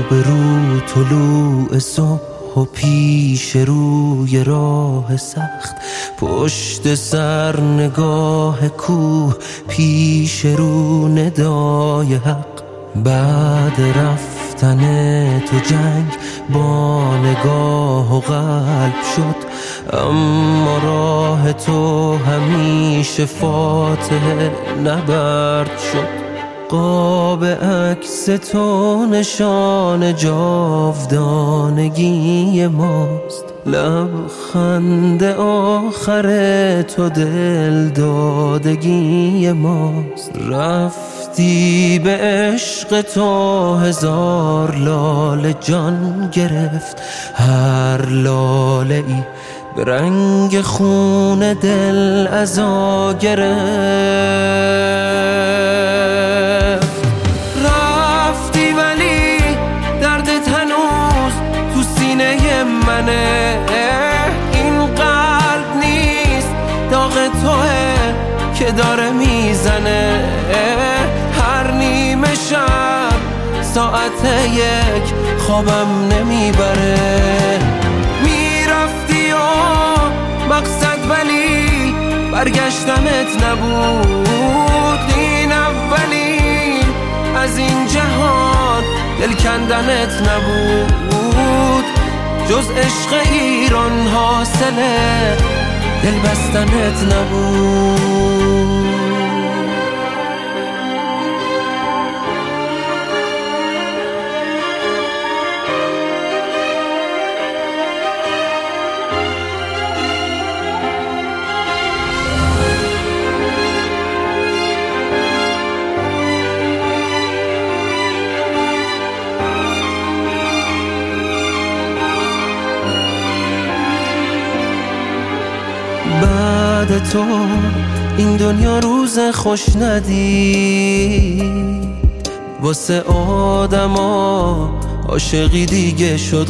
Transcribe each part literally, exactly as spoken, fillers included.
روبرو طلوع صبح و پیش روی راه سخت، پشت سر نگاه کوه، پیش رو ندای حق. بعد رفتن تو جنگ با نگاه و قلب شد، اما راه تو همیشه فاتح نبرد شد. قاب عکس تو نشان جاودانگی ماست، لبخند آخر تو دل دادگی ماست. رفتی به عشق تو هزار لاله جان گرفت، هر لاله ای به رنگ خون دل عزا گرفت. رفتی ولی دردت هنوز تو سینه منه، این قلب نیست داغ توه که داره میزنه. هر نیمه شب ساعت یک خوابم نمیبره. میرفتی و مقصد ولی برگشتنت نبود، این اولین از این جهان دل کندنت نبود. جز عشق ایران حاصله دل بستنت نبود. بعد تو این دنیا روز خوش ندید، واسه آدما عاشقی دیگه شد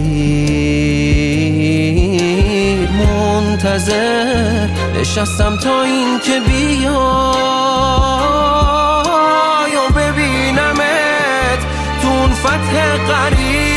غریب. منتظر نشستم تا این که بیای و ببینمت تو اون فتح غریب.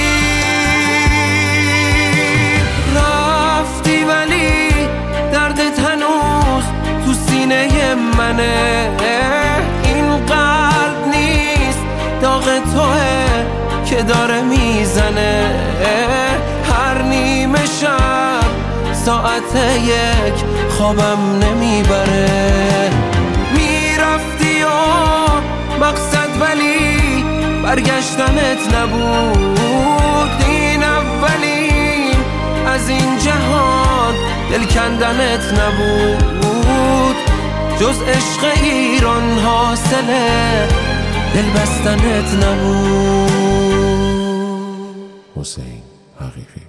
رفتی ولی دردت هنوز تو سینه منه، این قلب نیست داغ توه که داره میزنه. هر نیمه شب ساعت یک خوابم نمیبره. میرفتی و مقصد ولی برگشتنت نبود، این اولین از این جهان دل کندنت نبود. جز عشق ایران حاصله دل بستنت نبود. حسین حقیقی.